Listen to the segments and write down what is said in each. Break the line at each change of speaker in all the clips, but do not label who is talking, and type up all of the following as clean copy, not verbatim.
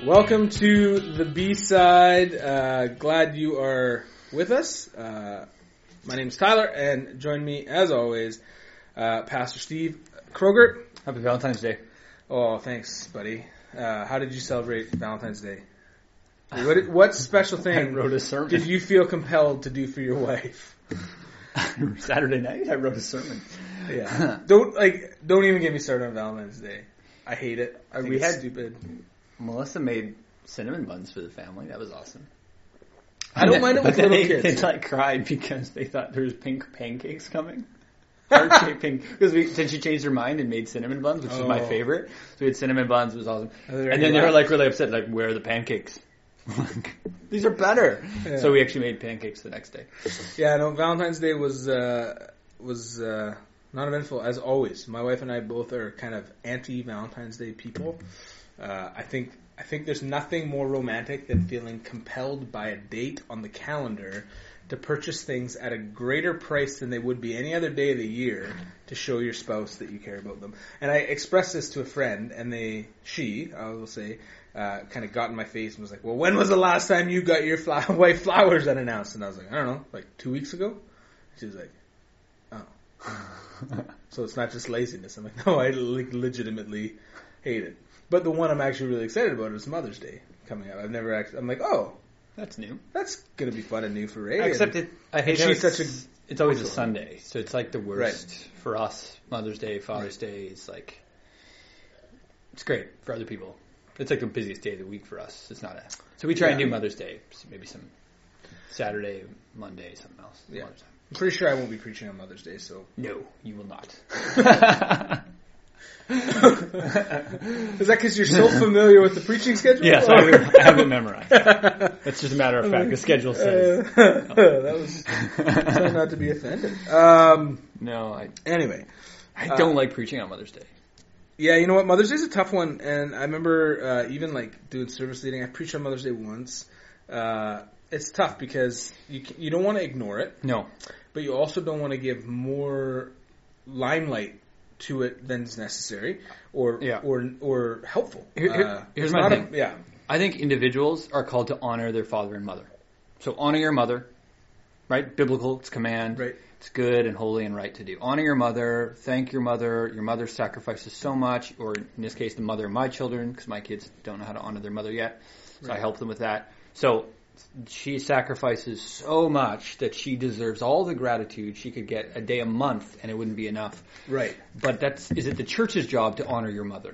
Welcome to the B-side. Glad you are with us. My name is Tyler, and join me, as always, Pastor Steve Krogert.
Happy Valentine's Day.
Oh, thanks, buddy. How did you celebrate Valentine's Day? What special thing
I wrote a sermon.
did you feel compelled to do for your wife?
Saturday night, I wrote a sermon.
Yeah. Don't even get me started on Valentine's Day. I hate it. I think it's stupid.
Melissa made cinnamon buns for the family. That was awesome.
I don't mind it with little kids.
They cried because they thought there was pink pancakes coming. Heart-shaped pink. Because then she changed her mind and made cinnamon buns, which is my favorite. So we had cinnamon buns. It was awesome. And then they were really upset, where are the pancakes? These are better. Yeah. So we actually made pancakes the next day.
Yeah, no, Valentine's Day was not eventful as always. My wife and I both are kind of anti-Valentine's Day people. I think there's nothing more romantic than feeling compelled by a date on the calendar to purchase things at a greater price than they would be any other day of the year to show your spouse that you care about them. And I expressed this to a friend, and I will say, kind of got in my face and was like, well, when was the last time you got your wife flowers unannounced? And I was like, I don't know, like 2 weeks ago? She was like, oh. So it's not just laziness. I'm like, no, I legitimately hate it. But the one I'm actually really excited about is Mother's Day coming up. I'm like, oh.
That's new.
That's going to be fun and new for Ray.
Except I hate it's always a Sunday. So it's like the worst for us. Mother's Day, Father's Day is like, it's great for other people. It's like the busiest day of the week for us. It's not so we try and do Mother's Day, maybe some Saturday, Monday, something else.
Yeah. I'm pretty sure I won't be preaching on Mother's Day, so.
No, you will not.
Is that because you're so familiar with the preaching schedule?
Yes, I have it memorized. That's just a matter of fact. The schedule says.
That was trying not to be offended. Anyway.
I don't like preaching on Mother's Day.
Yeah, you know what? Mother's Day is a tough one, and I remember even doing service leading. I preached on Mother's Day once. It's tough because you don't want to ignore it.
No.
But you also don't want to give more limelight to it than is necessary or helpful.
Here's my thing. I think individuals are called to honor their father and mother. So honor your mother, right? Biblical, it's command.
Right.
It's good and holy and right to do. Honor your mother. Thank your mother. Your mother sacrifices so much, or in this case, the mother of my children, because my kids don't know how to honor their mother yet. So I help them with that. So she sacrifices so much that she deserves all the gratitude. She could get a day a month and it wouldn't be enough.
Right.
But is it the church's job to honor your mother?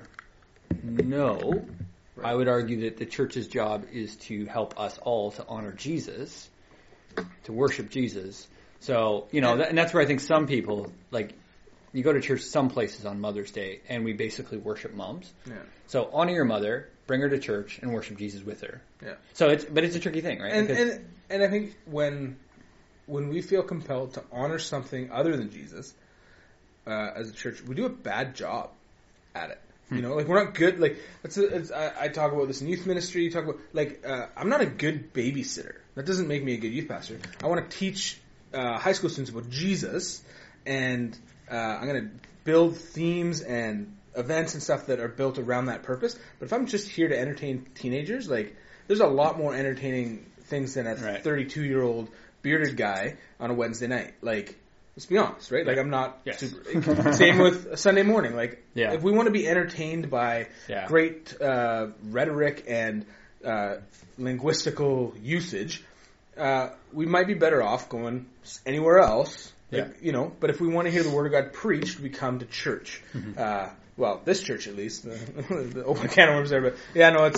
No. Right. I would argue that the church's job is to help us all to honor Jesus, to worship Jesus. So, and that's where I think some people, you go to church some places on Mother's Day and we basically worship moms.
Yeah.
So honor your mother, bring her to church, and worship Jesus with her.
Yeah.
So it's a tricky thing, right?
And I think when we feel compelled to honor something other than Jesus, as a church, we do a bad job at it. We're not good. I talk about this in youth ministry. You talk about I'm not a good babysitter. That doesn't make me a good youth pastor. I want to teach high school students about Jesus, and I'm going to build themes and events and stuff that are built around that purpose. But if I'm just here to entertain teenagers, there's a lot more entertaining things than a 32-year-old bearded guy on a Wednesday night. Let's be honest, right? I'm not super... Same with a Sunday morning. If we want to be entertained by great rhetoric and linguistical usage, we might be better off going anywhere else. But if we want to hear the Word of God preached, we come to church. Mm-hmm. Well, this church at least. The open can of worms there. But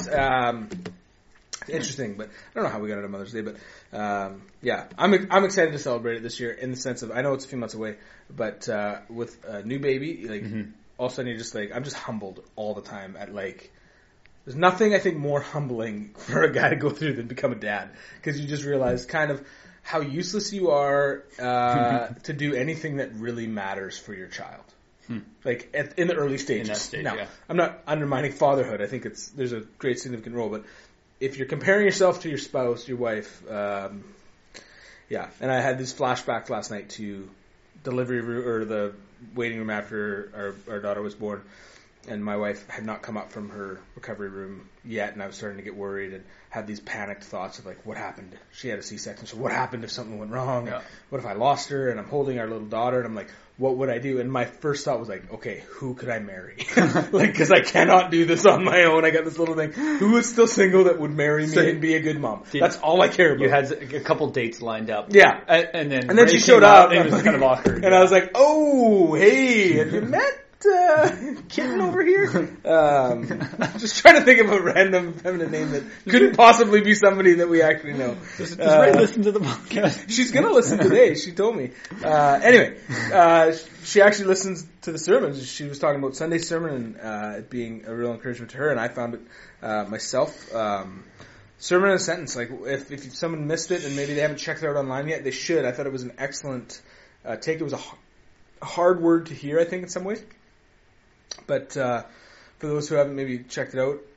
it's interesting. But I don't know how we got it on Mother's Day. But I'm excited to celebrate it this year in the sense of, I know it's a few months away, but with a new baby, all of a sudden you're just I'm just humbled all the time at there's nothing I think more humbling for a guy to go through than become a dad, because you just realize kind of how useless you are to do anything that really matters for your child. In the early stages.
In that stage,
now, I'm not undermining fatherhood. I think there's a great significant role, but if you're comparing yourself to your spouse, your wife, and I had this flashback last night to delivery room, or the waiting room after our daughter was born, and my wife had not come up from her recovery room yet, and I was starting to get worried and had these panicked thoughts of like, what happened? She had a C-section, so what happened if something went wrong?
Yeah.
What if I lost her? And I'm holding our little daughter, and I'm like, what would I do? And my first thought was like, okay, who could I marry? Like, because I cannot do this on my own. I got this little thing. Who is still single that would marry me and be a good mom? That's all I care about.
You had a couple dates lined up.
Yeah.
And then
Ray she showed up.
And it was kind of awkward.
And I was like, oh, hey, have you met kitten over here? Just trying to think of a random feminine name that couldn't possibly be somebody that we actually know.
Does Ray listen to the podcast?
She's going to listen today. She told me. Anyway, she actually listens to the sermons. She was talking about Sunday's sermon and it being a real encouragement to her, and I found it myself. Sermon in a sentence. Like if someone missed it and maybe they haven't checked it out online yet, they should. I thought it was an excellent take. It was a hard word to hear, I think, in some ways. But for those who haven't maybe checked it out,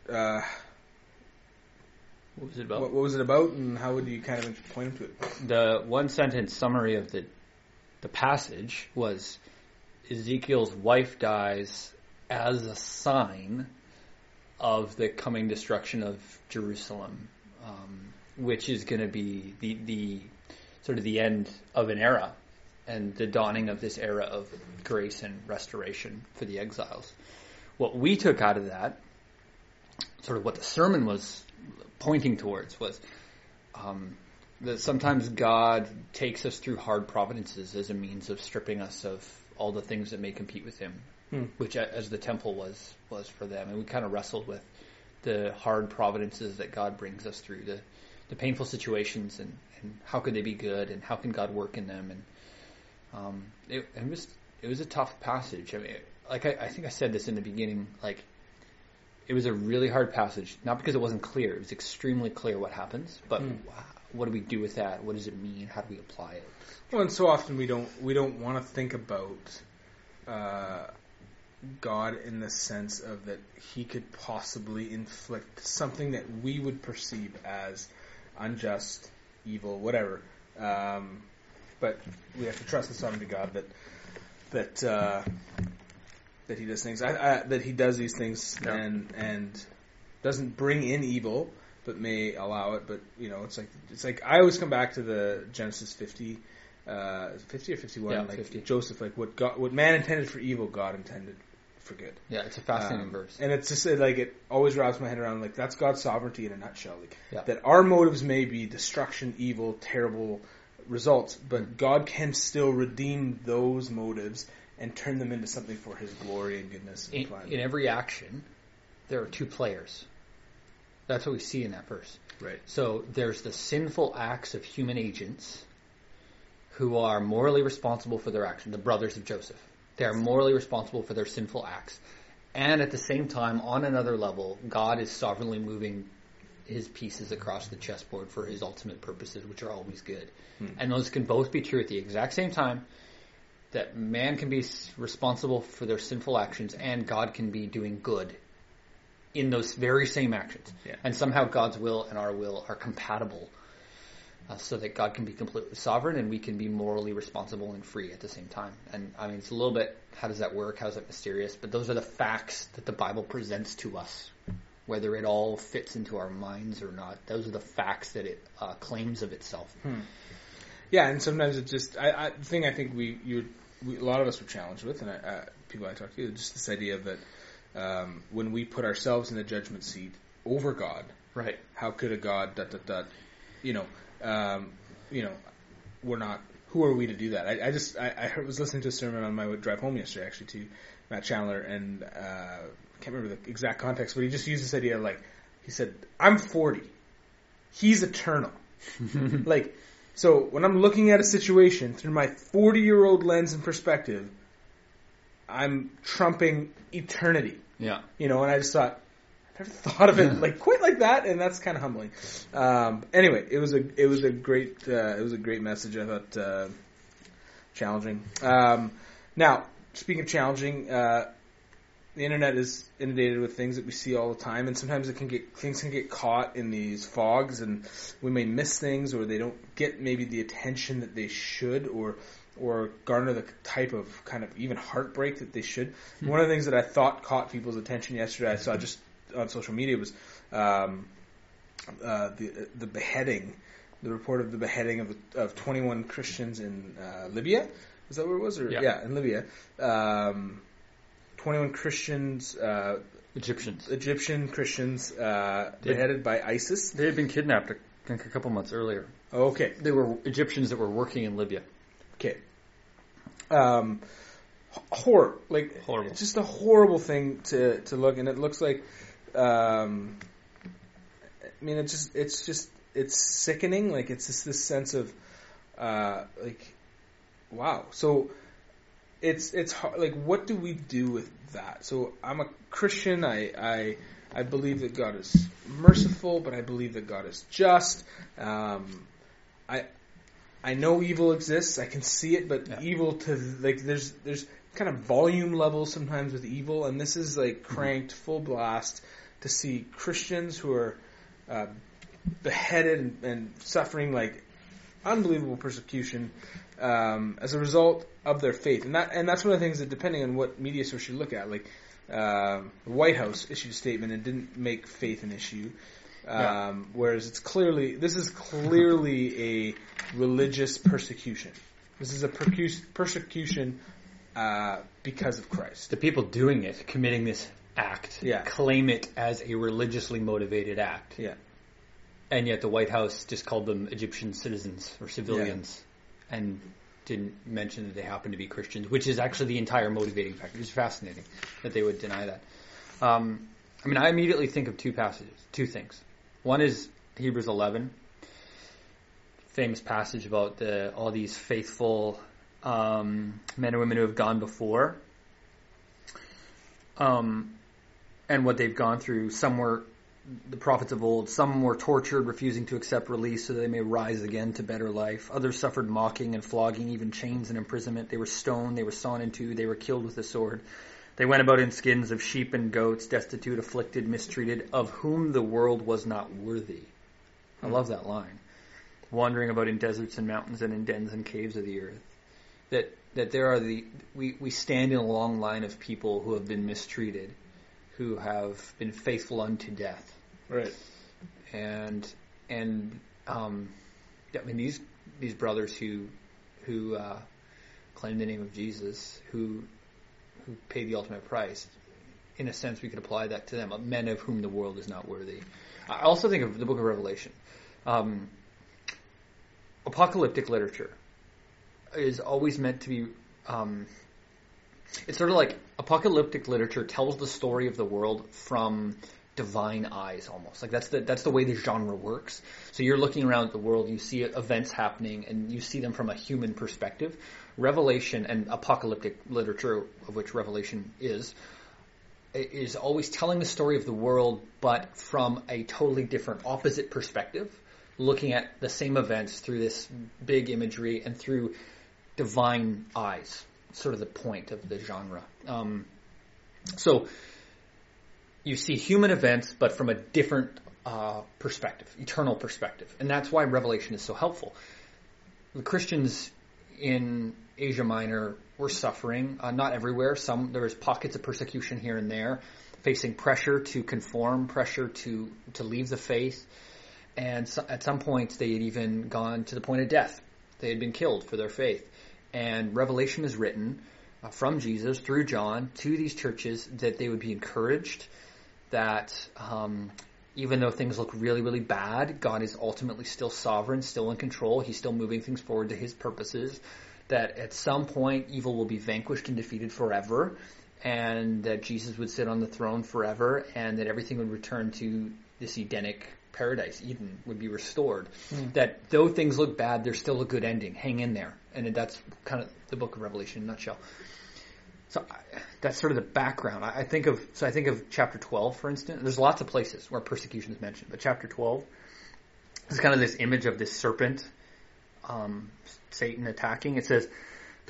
what was it about?
What was it about, and how would you kind of point them to it?
The one sentence summary of the passage was Ezekiel's wife dies as a sign of the coming destruction of Jerusalem, which is going to be the sort of the end of an era and the dawning of this era of grace and restoration for the exiles. What we took out of that, sort of what the sermon was pointing towards, was that sometimes God takes us through hard providences as a means of stripping us of all the things that may compete with Him, which as the temple was for them. And we kind of wrestled with the hard providences that God brings us through, the painful situations, and how could they be good, and how can God work in them. And it was a tough passage. I mean, I think I said this in the beginning, like, it was a really hard passage, not because it wasn't clear. It was extremely clear what happens, but what do we do with that? What does it mean? How do we apply it?
Well, and so often we don't want to think about God in the sense of that He could possibly inflict something that we would perceive as unjust, evil, whatever. But we have to trust the sovereignty of God that He does things. That He does these things and doesn't bring in evil, but may allow it. But it's like I always come back to the Genesis 50 or 51,
yeah,
like
50.
Joseph, like what man intended for evil, God intended for good.
Yeah, it's a fascinating verse,
and it's just like it always wraps my head around like that's God's sovereignty in a nutshell. Like that our motives may be destruction, evil, terrible results, but God can still redeem those motives and turn them into something for His glory and goodness and plan.
In every action, there are two players. That's what we see in that verse.
Right.
So there's the sinful acts of human agents who are morally responsible for their action, the brothers of Joseph. They are morally responsible for their sinful acts. And at the same time, on another level, God is sovereignly moving His pieces across the chessboard for His ultimate purposes, which are always good. And those can both be true at the exact same time, that man can be responsible for their sinful actions and God can be doing good in those very same actions.
Yeah. And
somehow God's will and our will are compatible so that God can be completely sovereign and we can be morally responsible and free at the same time. And I mean, it's a little bit, how does that work? How is that mysterious? But those are the facts that the Bible presents to us. Whether it all fits into our minds or not, those are the facts that it claims of itself.
Yeah, and sometimes it just, the thing I think we a lot of us were challenged with, and people I talk to, just this idea that when we put ourselves in the judgment seat over God,
right?
How could a God, we're not. Who are we to do that? I was listening to a sermon on my drive home yesterday, actually, to Matt Chandler, and I can't remember the exact context, but he just used this idea, like he said, "I'm 40, He's eternal." Like, so when I'm looking at a situation through my 40-year-old lens and perspective, I'm trumping eternity.
Yeah.
And I just thought, I never thought of it like quite like that, and that's kind of humbling. Anyway, it was a great message. I thought challenging. Now, speaking of challenging, the internet is inundated with things that we see all the time, and sometimes things can get caught in these fogs, and we may miss things, or they don't get maybe the attention that they should, or garner the type of kind of even heartbreak that they should. Mm-hmm. One of the things that I thought caught people's attention yesterday, I saw just on social media, was the beheading, the report of the beheading of 21 Christians in Libya. Is that where it was? Yeah, in Libya. 21 Christians, Egyptian Christians, beheaded by ISIS.
They had been kidnapped, I think, a couple months earlier.
Oh, okay.
They were Egyptians that were working in Libya.
Okay. Horrible. It's just a horrible thing to look, and it looks like, it's sickening. Like, it's just this sense of, wow. So, it's hard. Like, what do we do with that? So, I'm a Christian. I believe that God is merciful, but I believe that God is just. I know evil exists. I can see it, but evil there's kind of volume levels sometimes with evil, and this is like cranked full blast to see Christians who are beheaded and suffering like unbelievable persecution as a result of their faith, and that's one of the things that, depending on what media source you look at, like the White House issued a statement and didn't make faith an issue. Whereas this is clearly a religious persecution. This is a persecution because of Christ.
The people doing it, committing this act, claim it as a religiously motivated act.
Yeah.
And yet the White House just called them Egyptian citizens or civilians and didn't mention that they happen to be Christians, which is actually the entire motivating factor. It's fascinating that they would deny that. I immediately think of two things. One is Hebrews 11, famous passage about all these faithful men and women who have gone before, and what they've gone through. Some were the prophets of old. Some were tortured, refusing to accept release so they may rise again to better life. Others suffered mocking and flogging, even chains and imprisonment. They were stoned, they were sawn in two, they were killed with the sword. They went about in skins of sheep and goats, destitute, afflicted, mistreated, of whom the world was not worthy. I love that line. Wandering about in deserts and mountains and in dens and caves of the earth. That there are we stand in a long line of people who have been mistreated, who have been faithful unto death.
Right.
And these brothers who claim the name of Jesus, who paid the ultimate price. In a sense, we could apply that to them, men of whom the world is not worthy. I also think of the book of Revelation. Apocalyptic literature is always meant to be... it's sort of like apocalyptic literature tells the story of the world from divine eyes, almost. Like that's the way the genre works. So you're looking around at the world, you see events happening, and you see them from a human perspective. Revelation and apocalyptic literature, of which Revelation is always telling the story of the world, but from a totally different, opposite perspective, looking at the same events through this big imagery and through divine eyes. Sort of the point of the genre. So you see human events, but from a different perspective, eternal perspective. And that's why Revelation is so helpful. The Christians in Asia Minor were suffering, not everywhere. There was pockets of persecution here and there, facing pressure to conform, pressure to leave the faith. And so, at some points they had even gone to the point of death. They had been killed for their faith. And Revelation is written from Jesus through John to these churches that they would be encouraged, that even though things look really, really bad, God is ultimately still sovereign, still in control. He's still moving things forward to his purposes, that at some point evil will be vanquished and defeated forever, and that Jesus would sit on the throne forever, and that everything would return to this Edenic paradise. Eden would be restored. That though things look bad, there's still a good ending. Hang in there. And that's kind of the book of Revelation in a nutshell. So that's sort of the background. I think of chapter 12, for instance. There's lots of places where persecution is mentioned, but chapter 12 is kind of this image of this serpent, Satan attacking. It says,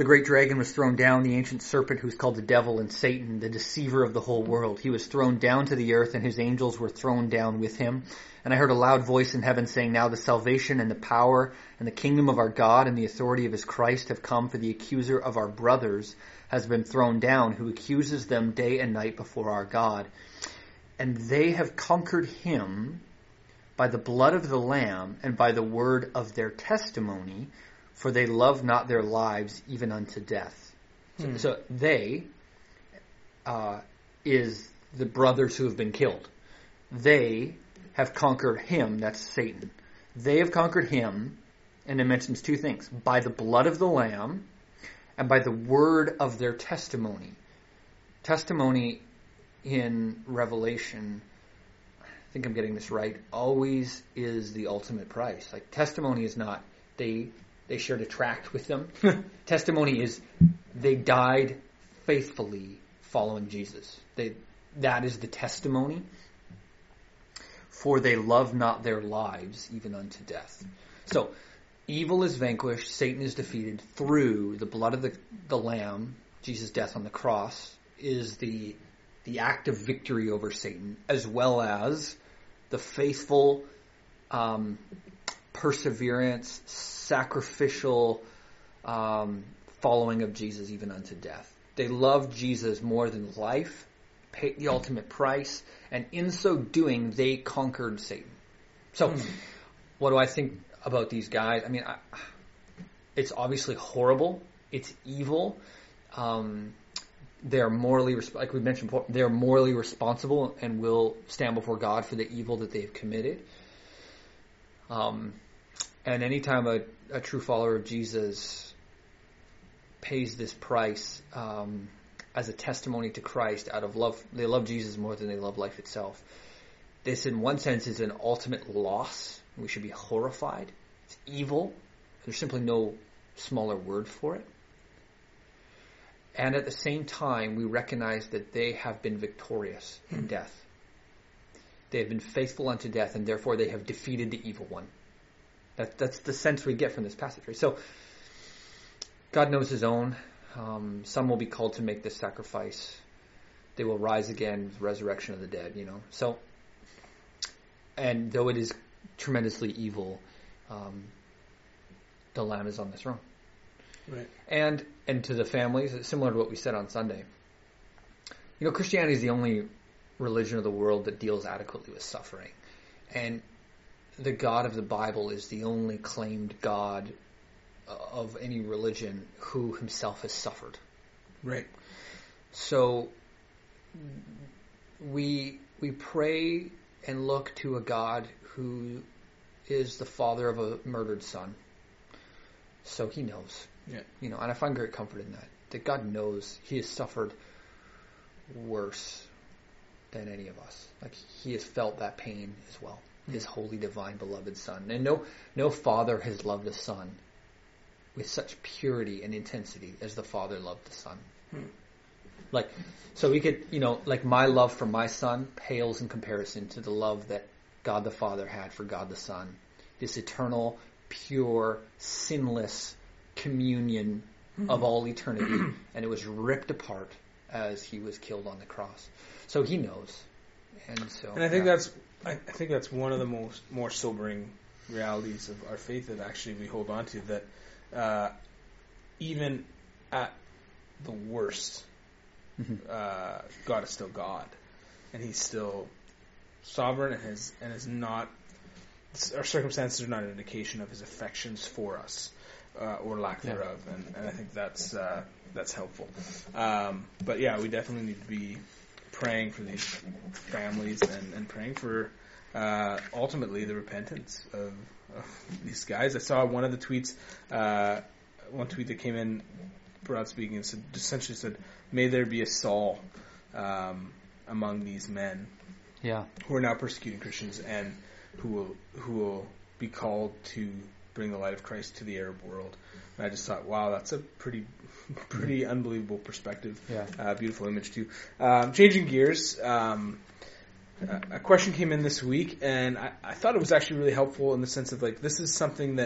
The great dragon was thrown down, the ancient serpent who's called the devil and Satan, the deceiver of the whole world. He was thrown down to the earth, and his angels were thrown down with him. And I heard a loud voice in heaven saying, now the salvation and the power and the kingdom of our God and the authority of his Christ have come, for the accuser of our brothers has been thrown down, who accuses them day and night before our God. And they have conquered him by the blood of the Lamb and by the word of their testimony, for they love not their lives even unto death. So they is the brothers who have been killed. They have conquered him, that's Satan. They have conquered him, and it mentions two things, by the blood of the Lamb and by the word of their testimony. Testimony in Revelation, I think I'm getting this right, always is the ultimate price. Like, testimony is not they shared a tract with them. Testimony is they died faithfully following Jesus. That is the testimony. For they love not their lives even unto death. So, evil is vanquished, Satan is defeated through the blood of the Lamb. Jesus' death on the cross is the act of victory over Satan, as well as the faithful perseverance, sacrificial following of Jesus even unto death. They love Jesus more than life, paid the ultimate price, and in so doing, they conquered Satan. So, what do I think about these guys? I mean, it's obviously horrible. It's evil. They're morally, like we mentioned before, they're morally responsible and will stand before God for the evil that they've committed. And anytime a true follower of Jesus pays this price as a testimony to Christ out of love, they love Jesus more than they love life itself. This, in one sense, is an ultimate loss. We should be horrified. It's evil. There's simply no smaller word for it. And at the same time, we recognize that they have been victorious in death. They have been faithful unto death, and therefore they have defeated the evil one. That's the sense we get from this passage. Right? So, God knows his own. Some will be called to make this sacrifice. They will rise again with the resurrection of the dead, So, and though it is tremendously evil, the Lamb is on the throne.
Right.
And to the families, it's similar to what we said on Sunday. Christianity is the only religion of the world that deals adequately with suffering. And the God of the Bible is the only claimed God of any religion who himself has suffered.
Right.
So we pray and look to a God who is the father of a murdered son. So he knows.
Yeah.
And I find great comfort in that God knows he has suffered worse than any of us. Like, he has felt that pain as well. His holy, divine, beloved son. And no father has loved a son with such purity and intensity as the Father loved the Son. Like, so we could, like, my love for my son pales in comparison to the love that God the Father had for God the Son. This eternal, pure, sinless communion of all eternity. And it was ripped apart as he was killed on the cross. So he knows. And
I think that's one of the more sobering realities of our faith that actually we hold on to, that even at the worst, God is still God, and he's still sovereign, and is not, our circumstances are not an indication of his affections for us, or lack thereof, and I think that's helpful. But yeah, we definitely need to be praying for these families and praying for ultimately the repentance of these guys. I saw one of the tweets, one tweet that came in, broad speaking, and essentially said, "May there be a Saul among these men, who are now persecuting Christians and who will be called to bring the light of Christ to the Arab world." And I just thought, wow, that's a pretty unbelievable perspective. Beautiful image too. Changing gears, a question came in this week, and I thought it was actually really helpful in the sense of, like, this is something that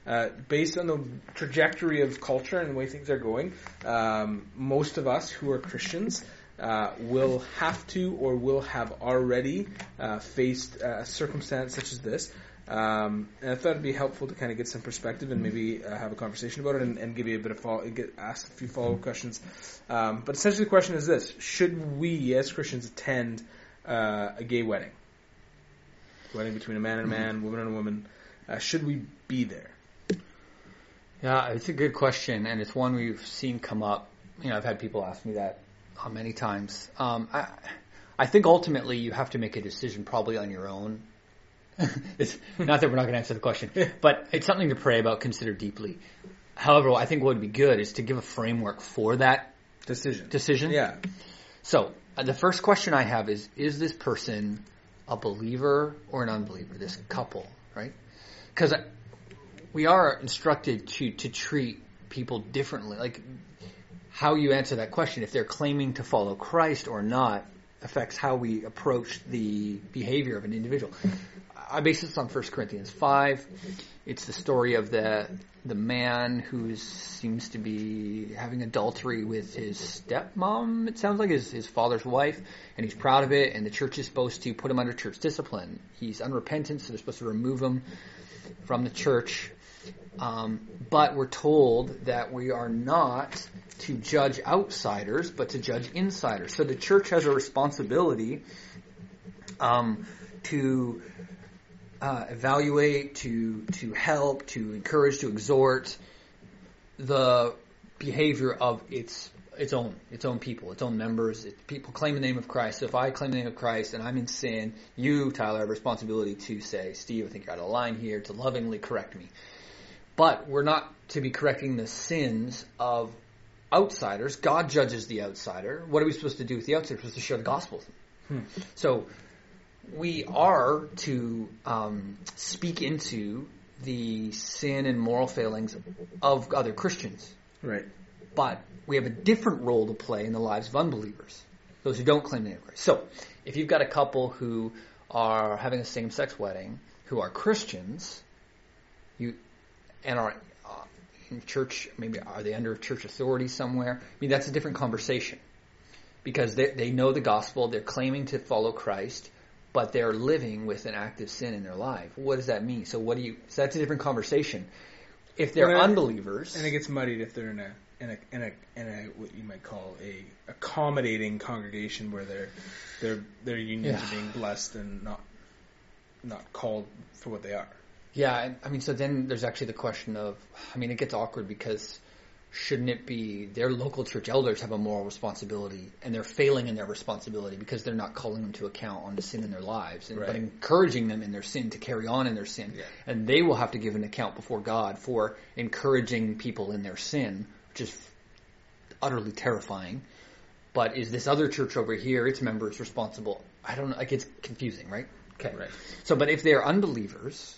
based on the trajectory of culture and the way things are going, most of us who are Christians will have to or will have already faced a circumstance such as this. And I thought it'd be helpful to kind of get some perspective and maybe have a conversation about it and give you a bit of ask a few follow-up questions. But essentially the question is this: should we as Christians attend a gay wedding? Wedding between a man and a man, woman and a woman. Should we be there?
Yeah, it's a good question, and it's one we've seen come up. I've had people ask me that many times. I think ultimately you have to make a decision probably on your own. It's not that we're not going to answer the question, but it's something to pray about, consider deeply. However, I think what would be good is to give a framework for that decision.
Yeah.
So the first question I have is this person a believer or an unbeliever, this couple, right? Because we are instructed to treat people differently. Like, how you answer that question, if they're claiming to follow Christ or not, affects how we approach the behavior of an individual. I base this on 1 Corinthians 5. It's the story of the man who seems to be having adultery with his stepmom, it sounds like, his father's wife, and he's proud of it, and the church is supposed to put him under church discipline. He's unrepentant, so they're supposed to remove him from the church. But we're told that we are not to judge outsiders, but to judge insiders. So the church has a responsibility to evaluate, to help, to encourage, to exhort the behavior of its own people, its own members. People claim the name of Christ. So if I claim the name of Christ and I'm in sin, you, Tyler, have a responsibility to say, Steve, I think you're out of line here, to lovingly correct me. But we're not to be correcting the sins of outsiders. God judges the outsider. What are we supposed to do with the outsider? We're supposed to share the gospel with them. So we are to speak into the sin and moral failings of other Christians.
Right.
But we have a different role to play in the lives of unbelievers, those who don't claim the name of Christ. So if you've got a couple who are having a same-sex wedding, who are Christians, and are in church, maybe are they under church authority somewhere? I mean, that's a different conversation, because they know the gospel, they're claiming to follow Christ, but they're living with an active sin in their life. What does that mean? So that's a different conversation. If they're unbelievers,
and it gets muddied if they're in a what you might call a accommodating congregation where their unions are being blessed and not called for what they are.
Yeah, I mean, so then there's actually the question of, it gets awkward, because shouldn't it be their local church elders have a moral responsibility, and they're failing in their responsibility because they're not calling them to account on the sin in their lives, but encouraging them in their sin to carry on in their sin. Yeah. And they will have to give an account before God for encouraging people in their sin, which is utterly terrifying. But is this other church over here, its members, responsible? I don't know. It's confusing, right? Okay. Right. So, but if they're unbelievers,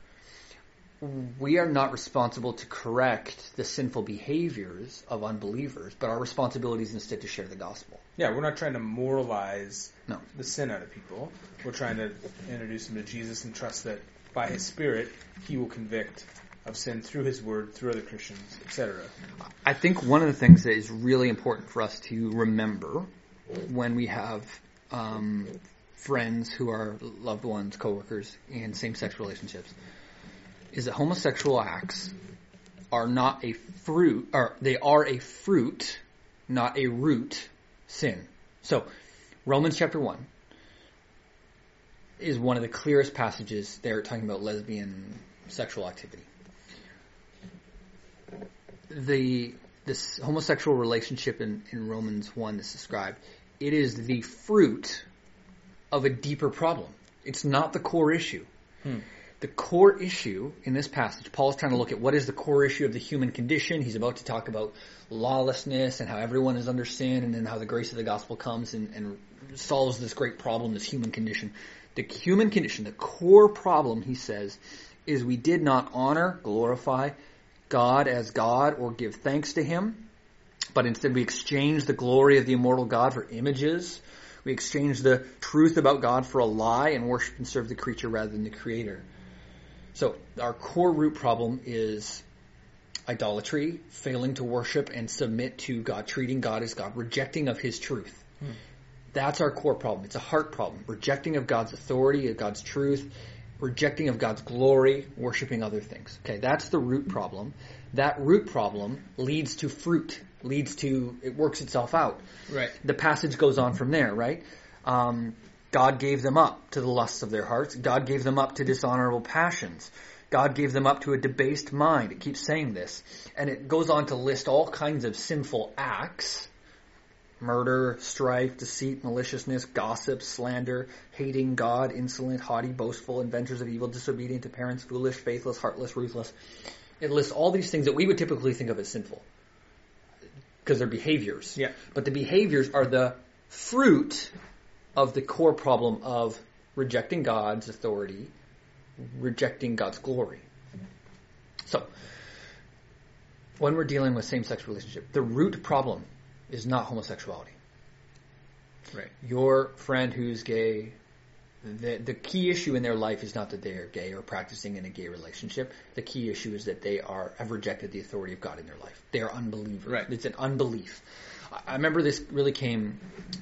we are not responsible to correct the sinful behaviors of unbelievers, but our responsibility is instead to share the gospel.
Yeah, we're not trying to moralize the sin out of people. We're trying to introduce them to Jesus and trust that by His Spirit, He will convict of sin through His Word, through other Christians, etc.
I think one of the things that is really important for us to remember when we have friends who are loved ones, coworkers in same-sex relationships, is that homosexual acts are not a fruit, or they are a fruit, not a root sin. So, Romans chapter 1 is one of the clearest passages there talking about lesbian sexual activity. This homosexual relationship in Romans 1 that's described, it is the fruit of a deeper problem. It's not the core issue. The core issue in this passage, Paul's trying to look at what is the core issue of the human condition. He's about to talk about lawlessness and how everyone is under sin, and then how the grace of the gospel comes and solves this great problem, this human condition. The human condition, the core problem, he says, is we did not honor, glorify God as God or give thanks to Him, but instead we exchanged the glory of the immortal God for images. We exchanged the truth about God for a lie and worship and serve the creature rather than the Creator. So our core root problem is idolatry, failing to worship and submit to God, treating God as God, rejecting of his truth. That's our core problem. It's a heart problem. Rejecting of God's authority, of God's truth, rejecting of God's glory, worshiping other things. Okay, that's the root problem. That root problem leads to fruit, it works itself out.
Right.
The passage goes on from there, right? God gave them up to the lusts of their hearts. God gave them up to dishonorable passions. God gave them up to a debased mind. It keeps saying this. And it goes on to list all kinds of sinful acts. Murder, strife, deceit, maliciousness, gossip, slander, hating God, insolent, haughty, boastful, inventors of evil, disobedient to parents, foolish, faithless, heartless, ruthless. It lists all these things that we would typically think of as sinful because they're behaviors.
Yeah.
But the behaviors are the fruit of the core problem of rejecting God's authority, rejecting God's glory. So, when we're dealing with same-sex relationship, the root problem is not homosexuality.
Right.
Your friend who's gay, the key issue in their life is not that they are gay or practicing in a gay relationship. The key issue is that they have rejected the authority of God in their life. They are unbelievers.
Right.
It's an unbelief. I remember this really became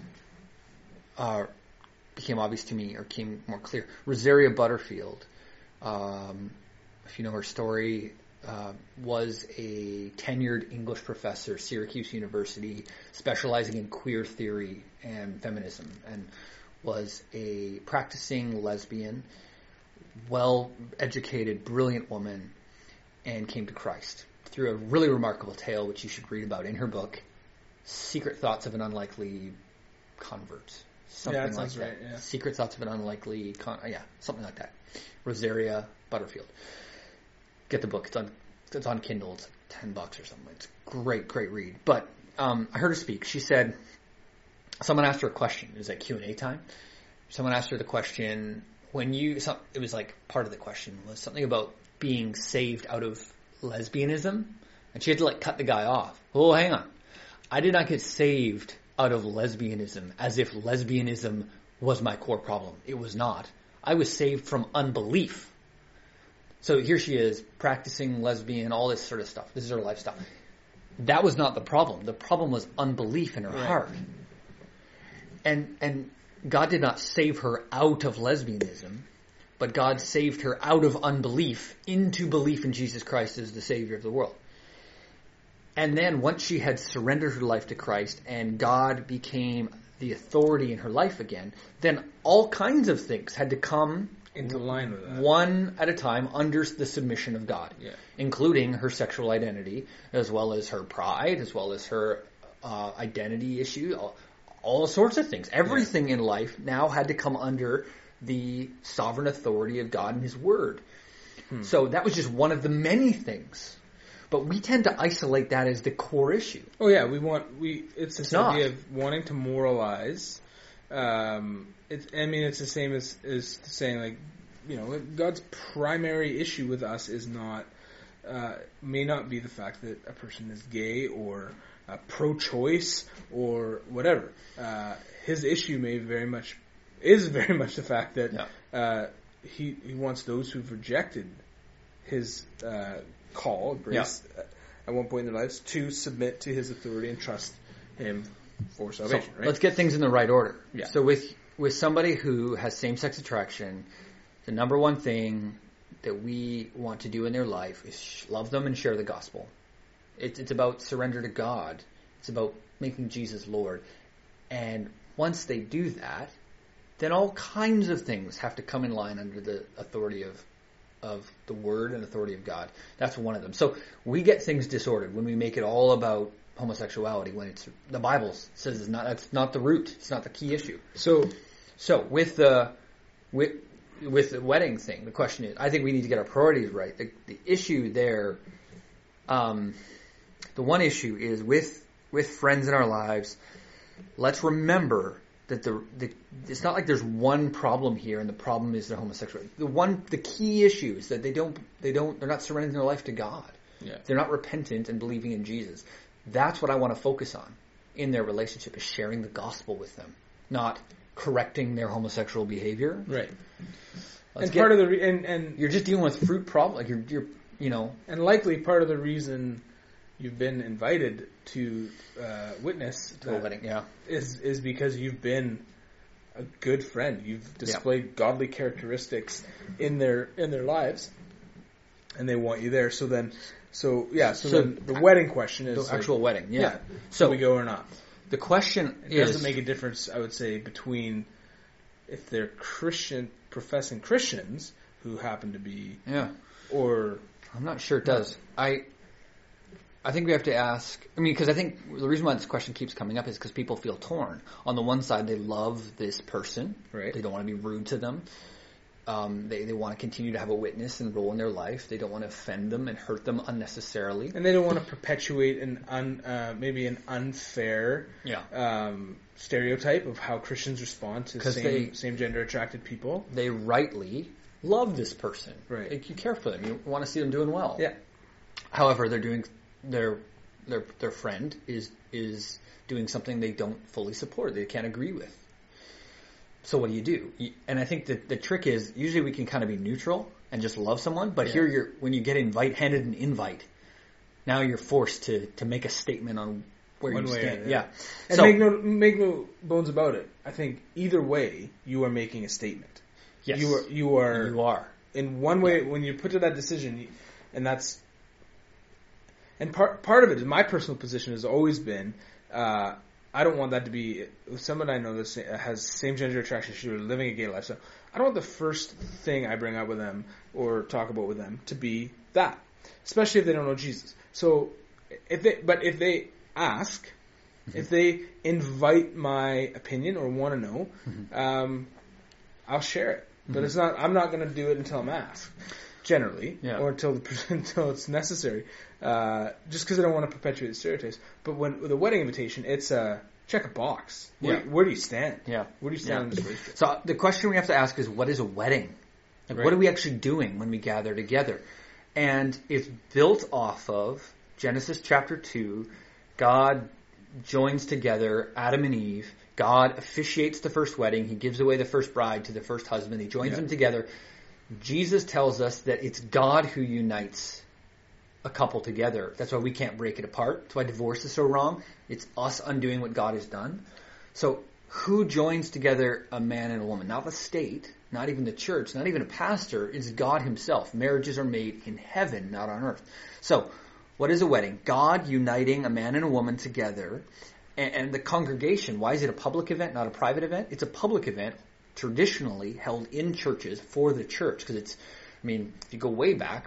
obvious to me, or came more clear. Rosaria Butterfield, if you know her story, was a tenured English professor, Syracuse University, specializing in queer theory and feminism, and was a practicing lesbian, well-educated, brilliant woman, and came to Christ through a really remarkable tale, which you should read about in her book, Secret Thoughts of an Unlikely Convert. Something like that.
Right, yeah.
Secret Thoughts of an Unlikely something like that. Rosaria Butterfield. Get the book. It's on Kindle. It's like $10 or something. It's great read. But I heard her speak. She said, someone asked her a question. It was like Q&A time. Someone asked her the question, it was like part of the question was something about being saved out of lesbianism. And she had to like cut the guy off. Oh, hang on. I did not get saved out of lesbianism as if lesbianism was my core problem. It was not. I was saved from unbelief. So here she is, practicing lesbian, all this sort of stuff. This is her lifestyle. That was not the problem. The problem was unbelief in her heart. And God did not save her out of lesbianism, but God saved her out of unbelief into belief in Jesus Christ as the Savior of the world. And then once she had surrendered her life to Christ and God became the authority in her life again, then all kinds of things had to come
into line with that.
One at a time under the submission of God, including her sexual identity, as well as her pride, as well as her identity issue, all sorts of things. Everything in life now had to come under the sovereign authority of God and His Word. So that was just one of the many things. But we tend to isolate that as the core issue.
Oh yeah, it's this idea of wanting to moralize. It's the same as saying, like, you know, God's primary issue with us is not, may not be the fact that a person is gay or pro-choice or whatever. His issue is very much the fact that he wants those who've rejected his call, grace, at one point in their lives, to submit to His authority and trust Him for salvation.
So,
right?
Let's get things in the right order.
Yeah.
So with somebody who has same-sex attraction, the number one thing that we want to do in their life is love them and share the gospel. It's about surrender to God. It's about making Jesus Lord. And once they do that, then all kinds of things have to come in line under the authority of the Word and authority of God. That's one of them. So we get things disordered when we make it all about homosexuality, when the Bible says that's not the root. It's not the key issue. So with the wedding thing, the question is, I think we need to get our priorities right. The issue there, the one issue is with friends in our lives. Let's remember that it's not like there's one problem here and the problem is their homosexuality. The key issue is that they're not surrendering their life to God.
Yeah.
They're not repentant and believing in Jesus. That's what I want to focus on in their relationship, is sharing the gospel with them, not correcting their homosexual behavior.
Right. Part of the and
you're just dealing with fruit problem. Like you're
and likely part of the reason you've been invited to witness
to a wedding,
is because you've been a good friend. You've displayed godly characteristics in their lives, and they want you there. So then the wedding question is
the actual wedding. Yeah.
So we go or not?
The question
doesn't make a difference, I would say, between if they're professing Christians who happen to be, or
I'm not sure it does. I think we have to ask. I mean, because I think the reason why this question keeps coming up is because people feel torn. On the one side, they love this person.
Right.
They don't want to be rude to them. They want to continue to have a witness and role in their life. They don't want to offend them and hurt them unnecessarily.
And they don't want to perpetuate maybe an unfair stereotype of how Christians respond to same gender attracted people.
They rightly love this person.
Right.
Like, you care for them. You want to see them doing well.
Yeah.
However, they're doing their friend is doing something they don't fully support. They can't agree with. So what do you do? And I think that the trick is usually we can kind of be neutral and just love someone, but here when you get handed an invite, now you're forced to make a statement on where you stand. Yeah.
And so, make no bones about it. I think either way you are making a statement.
Yes.
You are. In one way, when you put to that decision, and that's. And part of it, my personal position has always been, I don't want that to be, someone I know that has same-gender attraction, she's living a gay lifestyle, I don't want the first thing I bring up with them or talk about with them to be that, especially if they don't know Jesus. So, if they ask, if they invite my opinion or want to know, I'll share it. But I'm not going to do it until I'm asked. Generally, or until it's necessary, just because I don't want to perpetuate the stereotypes. But with a wedding invitation, it's check a box. Where do you stand?
Yeah.
Where do you stand in this relationship?
So the question we have to ask is, what is a wedding? Like, what are we actually doing when we gather together? And it's built off of Genesis chapter 2. God joins together Adam and Eve. God officiates the first wedding. He gives away the first bride to the first husband. He joins them together. Jesus tells us that it's God who unites a couple together. That's why we can't break it apart. That's why divorce is so wrong. It's us undoing what God has done. So who joins together a man and a woman? Not the state, not even the church, not even a pastor. It's God himself. Marriages are made in heaven, not on earth. So what is a wedding? God uniting a man and a woman together. And the congregation, why is it a public event, not a private event? It's a public event traditionally held in churches for the church, because if you go way back,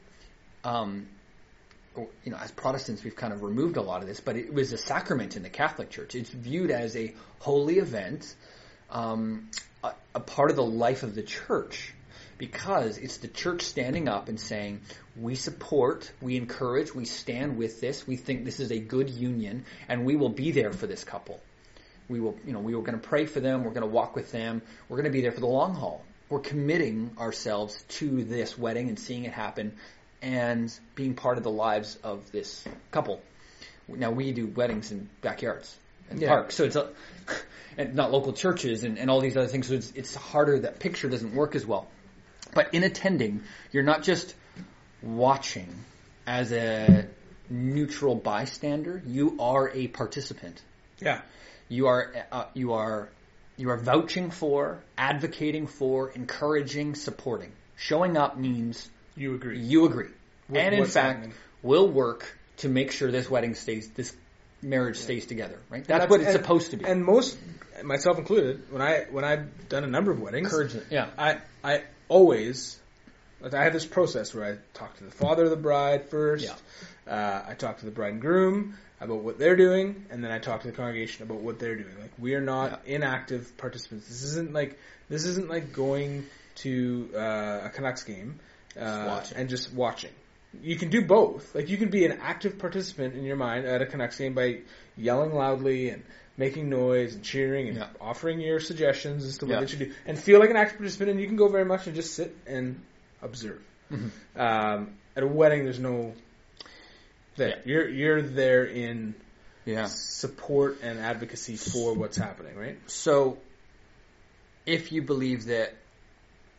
as Protestants, we've kind of removed a lot of this, but it was a sacrament in the Catholic Church. It's viewed as a holy event, a part of the life of the church, because it's the church standing up and saying, we support, we encourage, we stand with this, we think this is a good union, and we will be there for this couple. We were going to pray for them. We're going to walk with them. We're going to be there for the long haul. We're committing ourselves to this wedding and seeing it happen and being part of the lives of this couple. Now, we do weddings in backyards and parks, so it's and not local churches and all these other things. So it's harder. That picture doesn't work as well. But in attending, you're not just watching as a neutral bystander. You are a participant.
Yeah.
You are vouching for, advocating for, encouraging, supporting. Showing up means
you agree.
And in fact, will work to make sure this marriage stays together. Right? That's what it's supposed to be.
And most, myself included, when I've done a number of weddings, I always, I have this process where I talk to the father of the bride first. Yeah. I talk to the bride and groom about what they're doing, and then I talk to the congregation about what they're doing. Like, we are not inactive participants. This isn't like going to a Canucks game and just watching. You can do both. Like, you can be an active participant in your mind at a Canucks game by yelling loudly and making noise and cheering and offering your suggestions as to what they should do, and feel like an active participant. And you can go very much and just sit and observe. Mm-hmm. At a wedding, there's no. You're there in support and advocacy for what's happening, right?
So, if you believe that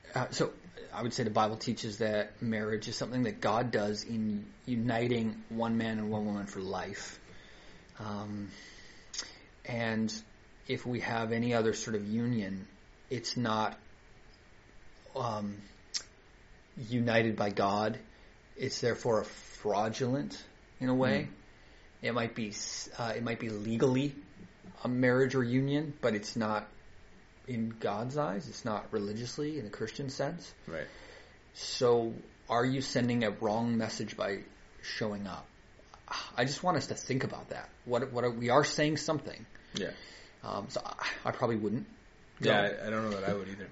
So I would say the Bible teaches that marriage is something that God does in uniting one man and one woman for life. And if we have any other sort of union, it's not united by God. It's therefore fraudulent in a way. It might be legally a marriage or union, but it's not in God's eyes. It's not religiously in a Christian sense.
Right.
So are you sending a wrong message by showing up? I just want us to think about that. We are saying something.
Yeah.
So I probably wouldn't go.
Yeah, I don't know that I would either.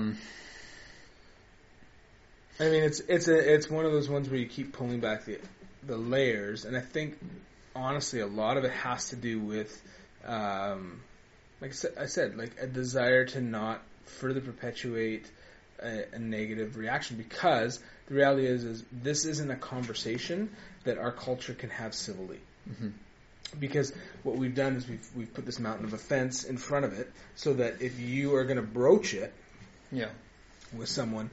I mean, it's one of those ones where you keep pulling back the layers, and I think honestly a lot of it has to do with, like I said, like a desire to not further perpetuate a negative reaction, because the reality is this isn't a conversation that our culture can have civilly. Mm-hmm. Because what we've done is we've put this mountain of offense in front of it, so that if you are going to broach it, with someone,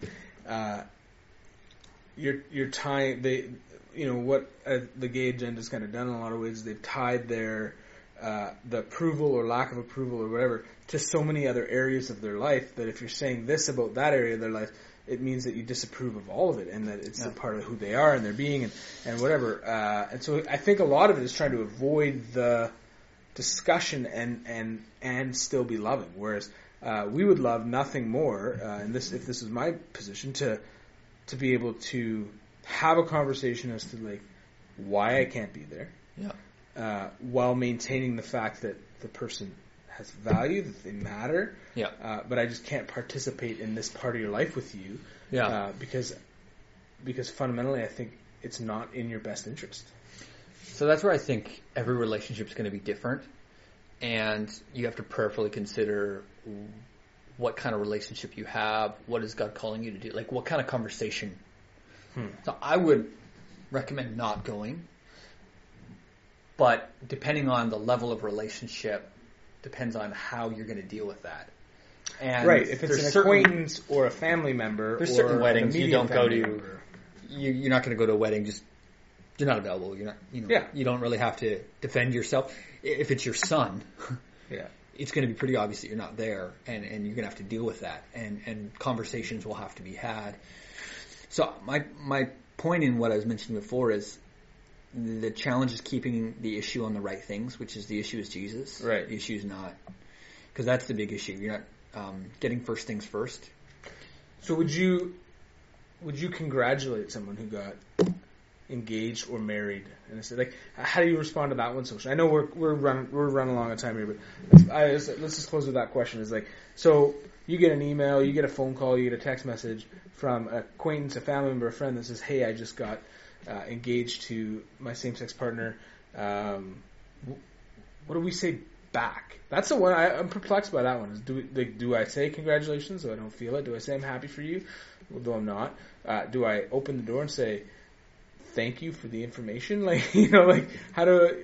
you're tying what the gay agenda's kind of done in a lot of ways is they've tied their the approval or lack of approval or whatever to so many other areas of their life that if you're saying this about that area of their life, it means that you disapprove of all of it and that it's a part of who they are and their being and whatever. And so I think a lot of it is trying to avoid the discussion and still be loving. Whereas we would love nothing more, and if this is my position, to be able to have a conversation as to like why I can't be there.
Yeah.
While maintaining the fact that the person has value, that they matter.
Yeah.
But I just can't participate in this part of your life with you.
Yeah.
Because fundamentally I think it's not in your best interest.
So that's where I think every relationship is going to be different, and you have to prayerfully consider what kind of relationship you have. What is God calling you to do? Like what kind of conversation? So I would recommend not going. But depending on the level of relationship, depends on how you're going to deal with that. And
right. If it's an acquaintance or a family member,
there's
or
certain weddings you don't go to.
Member.
You're not going to go to a wedding. Just you're not available. You're not. You don't really have to defend yourself. If it's your son, it's going to be pretty obvious that you're not there, and you're going to have to deal with that. And conversations will have to be had. So my point in what I was mentioning before is, the challenge is keeping the issue on the right things, which is the issue is Jesus.
Right.
The issue is not, because that's the big issue. You're not getting first things first.
So would you congratulate someone who got engaged or married? And I said, like, how do you respond to that one socially? I know we're running along on time here, but let's just close with that question. Is like, so you get an email, you get a phone call, you get a text message from an acquaintance, a family member, a friend that says, "Hey, I just got engaged to my same-sex partner." What do we say back? That's the one I'm perplexed by. That one is, do I say congratulations though I don't feel it? Do I say I'm happy for you though I'm not? Do I open the door and say thank you for the information? Like, like how do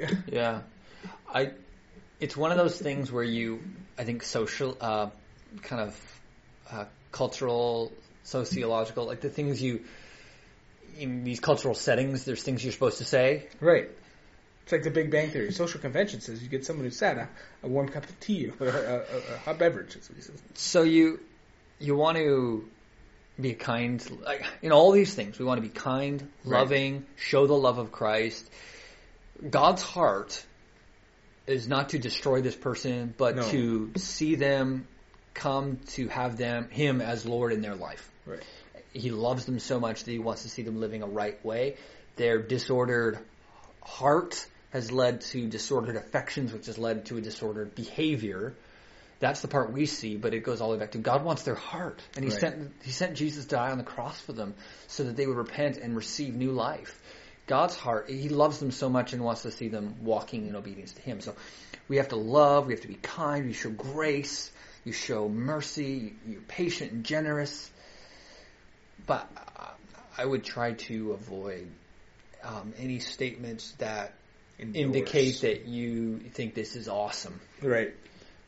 it's one of those things where I think social kind of cultural, sociological, like the things in these cultural settings, there's things you're supposed to say.
Right. It's like the Big Bang Theory. Social convention says you get someone who's sad a warm cup of tea or a hot beverage. That's what he says.
So you want to be kind, like in all these things. We want to be kind, loving, show the love of Christ. God's heart is not to destroy this person, but to see them come to have Him as Lord in their life.
Right.
He loves them so much that He wants to see them living a right way. Their disordered heart has led to disordered affections, which has led to a disordered behavior. That's the part we see, but it goes all the way back to God wants their heart. And He sent Jesus to die on the cross for them so that they would repent and receive new life. God's heart, He loves them so much and wants to see them walking in obedience to Him. So we have to love, we have to be kind, we show grace, you show mercy, you're patient and generous. But I would try to avoid any statements that indicate that you think this is awesome.
Right.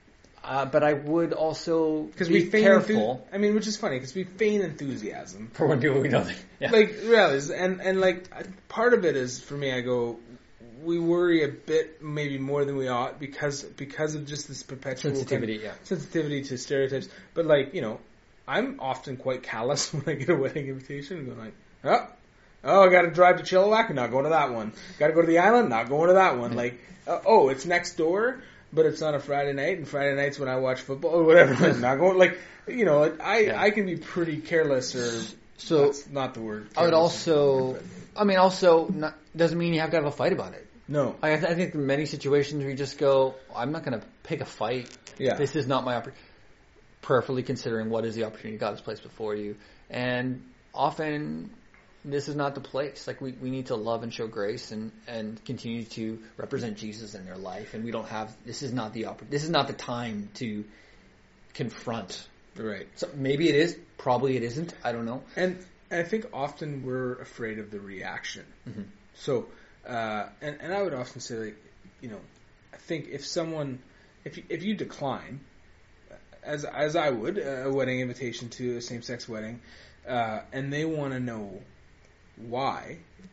But I would also
Because
be
we feign
careful
which is funny because we feign enthusiasm.
for when people we know. Yeah.
Like, really, and like part of it is for me. I go, we worry a bit, maybe more than we ought, because of just this perpetual sensitivity to stereotypes. But like, I'm often quite callous when I get a wedding invitation and go like, oh, I got to drive to Chilliwack, not going to that one. Got to go to the island, not going to that one. Like, it's next door. But it's on a Friday night, and Friday nights when I watch football or whatever, I'm not going. Like, I can be pretty careless, or so that's not the word.
I would also, doesn't mean you have to have a fight about it.
No,
I think in many situations where you just go, I'm not going to pick a fight.
Yeah,
this is not my opportunity. Prayerfully considering what is the opportunity God has placed before you, and often this is not the place. Like, we need to love and show grace and continue to represent Jesus in their life. And we don't have, this is not the time to confront.
Right.
So maybe it is, probably it isn't. I don't know.
And I think often we're afraid of the reaction. Mm-hmm. So, and I would often say, like, I think if you decline, as I would, a wedding invitation to a same-sex wedding, and they want to know why,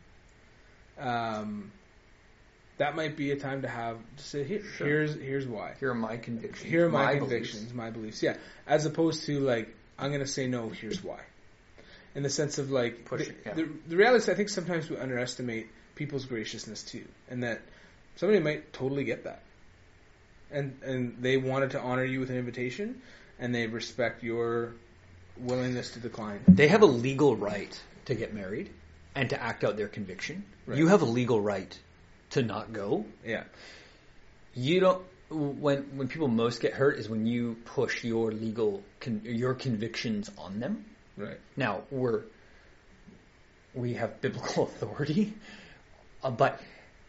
that might be a time to say, here's why.
Here are my convictions.
Here are my convictions, my beliefs. Yeah, as opposed to like, I'm going to say no. Here's why. In the sense of like, the reality is, I think sometimes we underestimate people's graciousness too, and that somebody might totally get that, and they wanted to honor you with an invitation, and they respect your willingness to decline.
They have a legal right to get married and to act out their conviction. Right. You have a legal right to not go.
Yeah.
You don't. When people most get hurt is when you push your your convictions on them.
Right.
Now we have biblical authority, but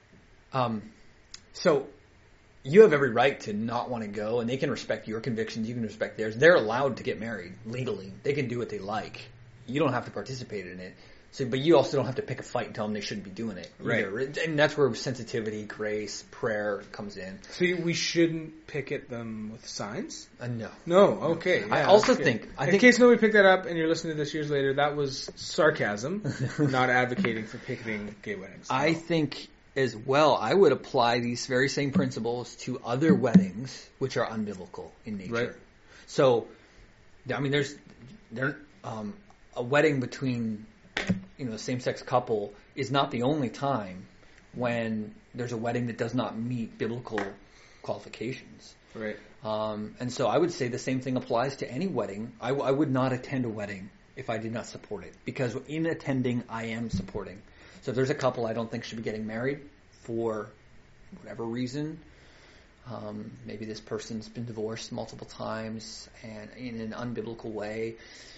so you have every right to not want to go, and they can respect your convictions. You can respect theirs. They're allowed to get married legally. They can do what they like. You don't have to participate in it. So, but you also don't have to pick a fight and tell them they shouldn't be doing it. Either. Right. And that's where sensitivity, grace, prayer comes in.
So we shouldn't picket them with signs?
No.
No, okay. Yeah,
I also think...
In case nobody picked that up and you're listening to this years later, that was sarcasm, not advocating for picketing gay weddings.
I think as well, I would apply these very same principles to other weddings which are unbiblical in nature.
Right.
So, I mean, there's a wedding between... a same-sex couple is not the only time when there's a wedding that does not meet biblical qualifications.
Right.
And so I would say the same thing applies to any wedding. I would not attend a wedding if I did not support it, because in attending, I am supporting. So if there's a couple I don't think should be getting married for whatever reason, maybe this person's been divorced multiple times and in an unbiblical way.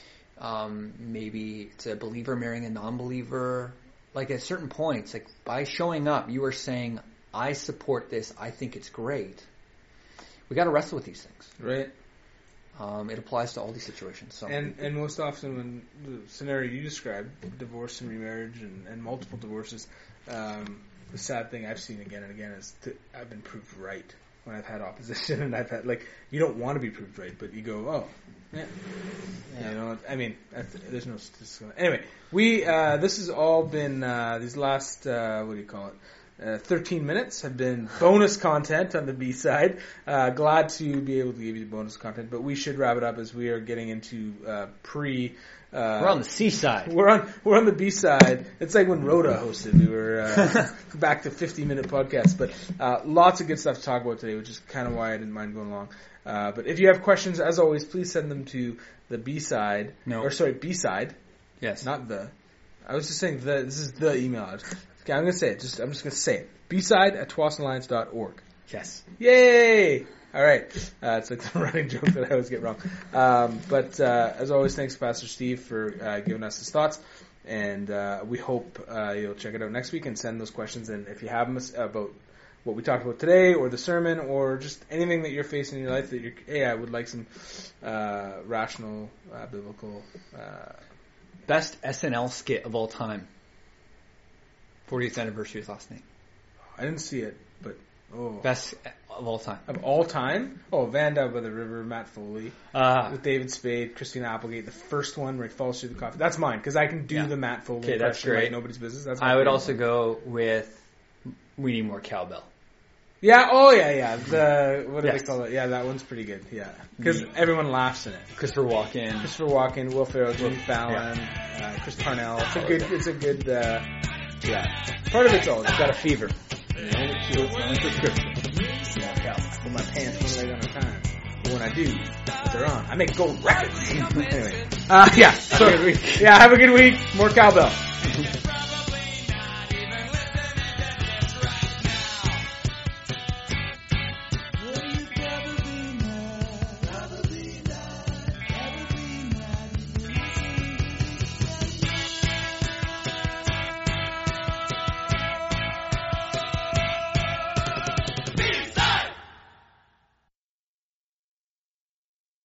Maybe it's a believer marrying a non-believer. Like at certain points, like by showing up, you are saying, I support this. I think it's great. We got to wrestle with these things.
Right.
It applies to all these situations. So.
And most often when the scenario you described, divorce and remarriage and multiple divorces, the sad thing I've seen again and again is I've been proved right when I've had opposition, and I've had, like, you don't want to be proved right, but you go, oh, yeah. You know, I mean, there's no statistical. Anyway, this has all been, these last, 13 minutes have been bonus content on the B-side. Glad to be able to give you bonus content, but we should wrap it up as we are getting into
we're on the C side.
We're on the B side. It's like when Rhoda hosted. We were back to 50-minute podcasts, but lots of good stuff to talk about today, which is kind of why I didn't mind going long. But if you have questions, as always, please send them to the B side.
No.
Or sorry, B side.
Yes.
Not the. I was just saying this is the email address. Okay, I'm going to say it. I'm just going to say it. bside@twasalliance.org.
Yes.
Yay! All right. It's like the running joke that I always get wrong. But as always, thanks to Pastor Steve for giving us his thoughts. And we hope you'll check it out next week and send those questions. And if you have them about what we talked about today or the sermon or just anything that you're facing in your life that I would like some rational, biblical...
Best SNL skit of all time. 40th anniversary is last night.
I didn't see it, but Oh.
Best of all time.
Of all time? Oh, Vanda by the River, Matt Foley. With David Spade, Christina Applegate. The first one where he falls through the coffin. That's mine, because I can do the Matt Foley
Okay, that's
impression
great.
like nobody's business. That's
I would also go with We Need More Cowbell.
Yeah, what do they call it? Yeah, that one's pretty good, yeah. Because everyone laughs in it.
Christopher Walken,
Will Ferrell, Jimmy Fallon, Chris Parnell. It's a good, Part of it's all, it's got a fever. Put my pants one leg on a time. But when I do, they're on. I make gold records. Anyway. Have a good week. More cowbell.